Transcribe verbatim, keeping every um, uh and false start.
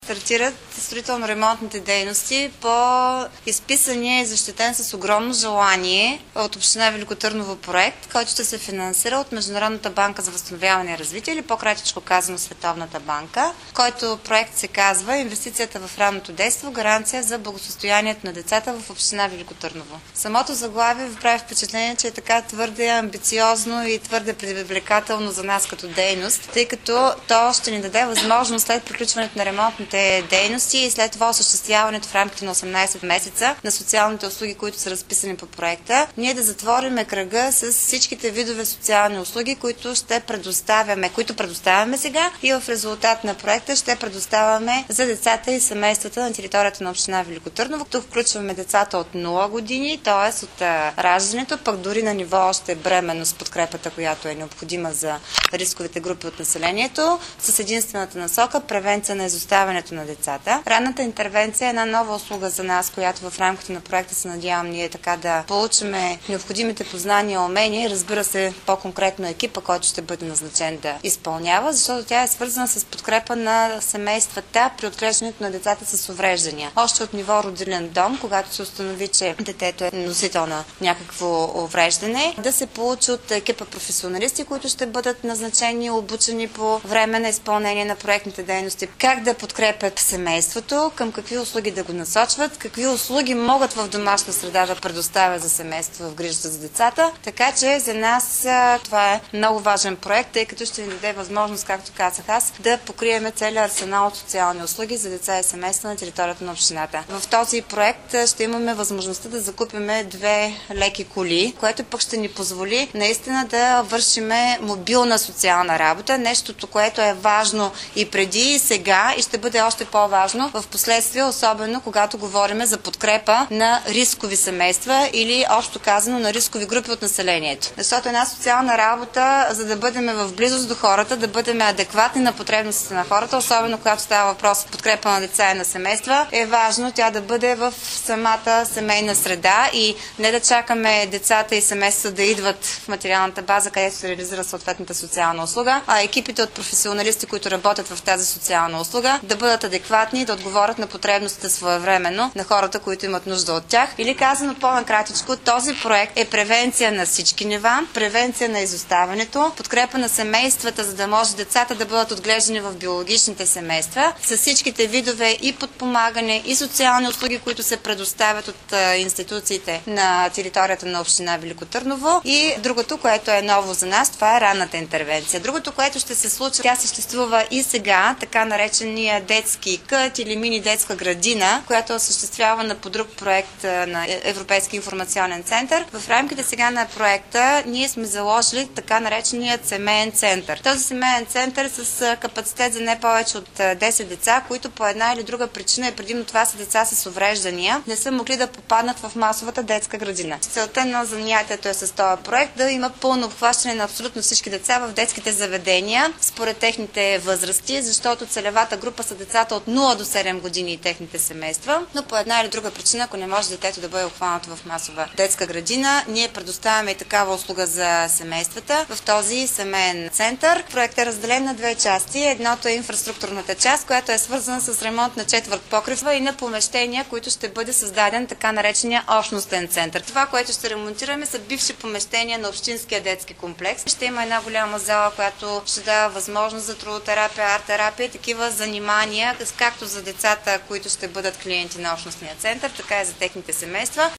стартират строително-ремонтните дейности по изписания и защитен с огромно желание от община Велико Търново проект, който ще се финансира от Международната банка за възстановяване и развитие, или по-кратичко казано Световната банка, който проект се казва Инвестицията в ранното действо, гаранция за благосостоянието на децата в община Велико Търново. Самото заглавие ви прави впечатление, че е така твърде амбициозно и твърде привлекателно за нас като дейност, тъй като то ще ни даде възможност след приключването на ремонтните дейности и след това осъществяването в рамките на осемнайсет месеца на социалните услуги, които са разписани по проекта, ние да затвориме кръга с всичките видове социални услуги, които ще предоставяме, които предоставяме сега и в резултат на проекта ще предоставяме за децата и семействата на територията на община Велико Търново. Тук включваме децата от нула години, т.е. от раждането, пък дори на ниво още бременност, подкрепата, която е необходима за рисковите групи от населението, с единствената насока превенция на изоставянето на децата. Ранната интервенция е една нова услуга за нас, която в рамките на проекта се надявам ние така да получиме необходимите познания и умения и разбира се по-конкретно екипа, който ще бъде назначен да изпълнява, защото тя е свързана с подкрепа на семействата при отглеждането на децата с увреждания. Още от ниво родилен дом, когато се установи, че детето е носител на някакво увреждане, да се получи от екипа професионалисти, които ще бъдат назначени и обучени по време на изпълнение на проектните дейности. Как да подкрепят семейството, към какви услуги да го насочват, какви услуги могат в домашна среда да предоставят за семейство в грижата за децата. Така че за нас това е много важен проект, тъй като ще ни даде възможност, както казах аз, да покриеме целият арсенал от социални услуги за деца и семейства на територията на общината. В този проект ще имаме възможността да закупиме две леки коли, което пък ще ни позволи наистина да вършиме мобилна социална работа, нещото, което е важно и преди, и сега, и ще бъде още по-важно в последствие, особено когато говорим за подкрепа на рискови семейства или общо казано на рискови групи от населението. Защото една социална работа, за да бъдем в близост до хората, да бъдем адекватни на потребностите на хората, особено когато става въпрос за подкрепа на деца и на семейства, е важно тя да бъде в самата семейна среда и не да чакаме децата и семействата да идват в материалната база, където се реализира съответната социална услуга, а екипите от професионалисти, които работят в тази социална услуга, да бъдат адекватни и да отговорят на потребностите своевременно на хората, които имат нужда от тях. Или казано по-накратичко, този проект е превенция на всички нива, превенция на изоставането, подкрепа на семействата, за да може децата да бъдат отглеждани в биологичните семейства, с всичките видове и подпомагане, и социални услуги, които се предоставят от институциите на територията на община Велико Търново. И другото, което е ново за нас, това е ранната интервенция. Другото, което ще се случи, тя съществува и сега, така наречения детски кът или мини детска градина, която е осъществявана по друг проект на Европейски информационен център. В рамките сега на проекта ние сме заложили така нареченият семейен център. Този семейен център е с капацитет за не повече от десет деца, които по една или друга причина, и предимно това са деца с увреждания, не са могли да попаднат в масовата детска градина. Целта на занятието е с този проект да има пълно обхващане на абсолютно всички деца в детските заведения според техните възрасти, защото целевата група са децата от нула до седем години и техните семейства, но по една или друга причина, ако не може детето да бъде обхванато в масова детска градина, ние предоставяме и такава услуга за семействата в този семейен център. Проектът е разделен на две части. Едното е инфраструктурната част, която е свързана с ремонт на четвърт покрива и на помещения, които ще бъде създаден така наречения общностен център. Това, което ще ремонтираме, са бивши помещения на общинския детски комплекс. Ще има една голяма зала, която ще дава възможност за трудотерапия, арт-терапия и такива занимания, както за децата, които ще бъдат клиенти на общностния център, така и за техните семейства.